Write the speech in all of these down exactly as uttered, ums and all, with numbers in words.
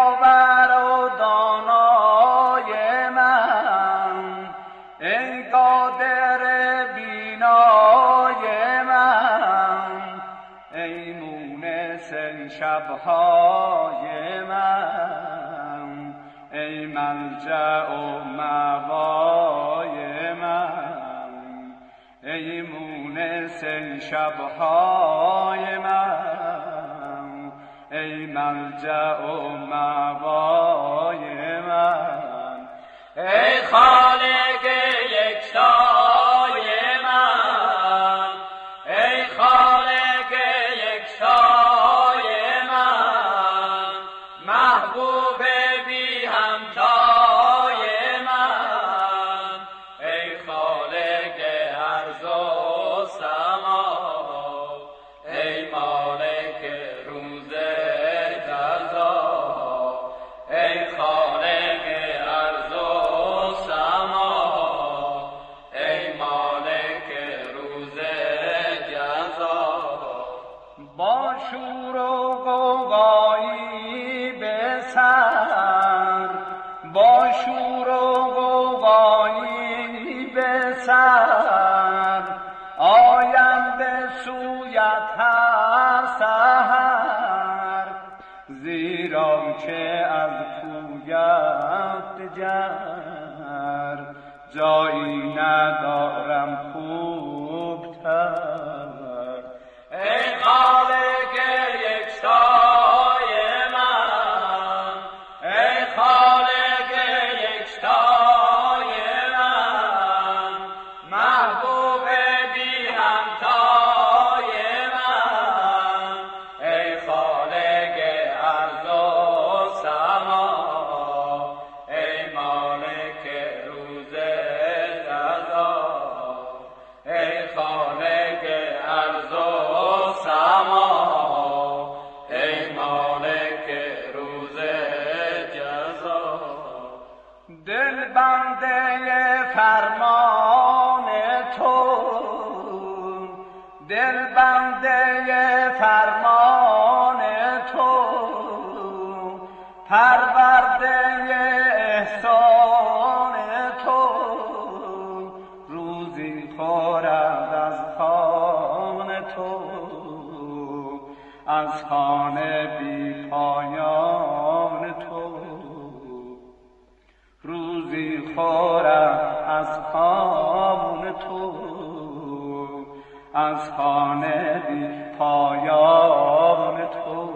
داور و دانای من، ای قادر بینای من، ای مونس شبهای من، ای ملجأ و مأوای من، ای مونس شبهای من، ای ملجأ و مأوای من، ای خالق یکتای من، ای خالق یکتای من، محبوب بی همتای من، ای خالق ارض و سما، ای مالک روز جزا، ای خالق ارض و سما، ای مالک روز جزا. با شور و غوغایی به سر، با شور و غوغایی به سر، آیم به سویت هر سحر، زیرا که از کویت دگر جایی ندارم خوبتر. ای خالق یکتای من، ای خالق یکتای من، محبوب بی همتای من، ای خالق ارض و سما، ای مالک روز جزا، ای خالق ارض و سما، ای مالک روز جزا. دل بنده فرمان تو، دل بنده فرمان تو، پرورده احسان تو، روزی خورد از خوان تو، از خوان بی پایان تو، روزی خورد از خوان تو، از خوان بی پایان تو.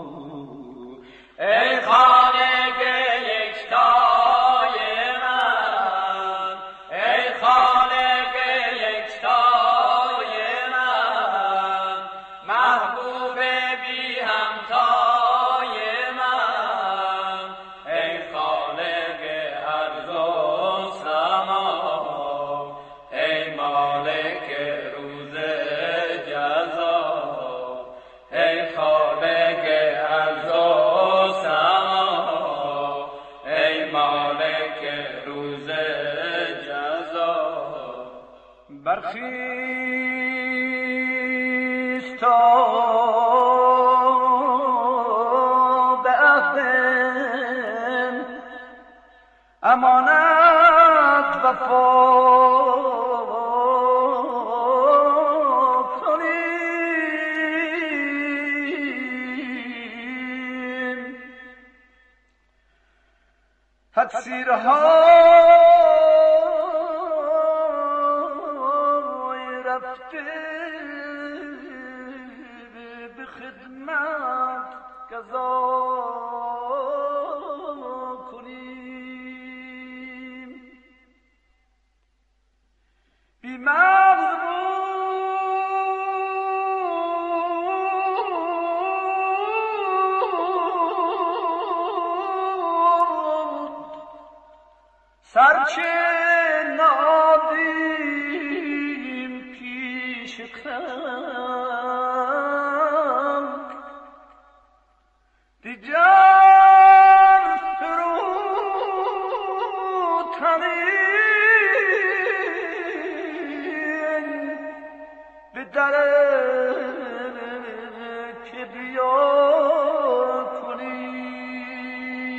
ای خالق یکتای من، ای خالق یکتای من، محبوب بی همتای من، ای خالق ارض و سما، ای مالک روز جزا، ای خالق ارض و سما، ای مالک روز جزا. برخیز تا به عهد امانت وفا کنیم، تقصیرهای رفته به خدمت قضا کنیم. بی مغز سرچه نادیم پیش خلق، دیگر فروتنین به در کبریا کنیم.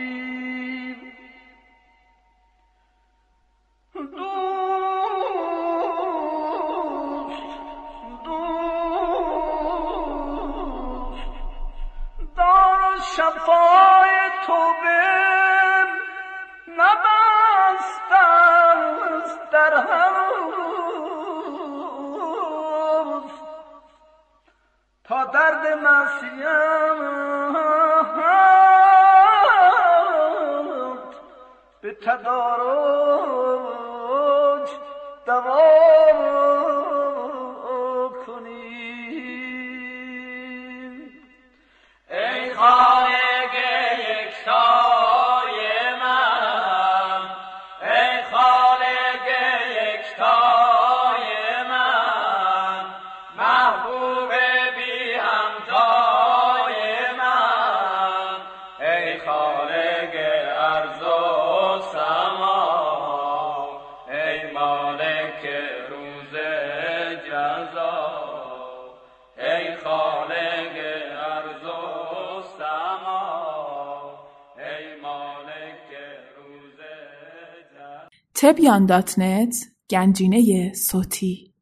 تدارج دوام کنیم. ای خالق یکتای من، ای خالق یکتای من، محبوب بی همتای من، ای خالق ارض و سما، ای مالک روز جزا، ای خالق ارض و سما، ای مالک روز جزا. تبیان دات نت گنجینه صوتی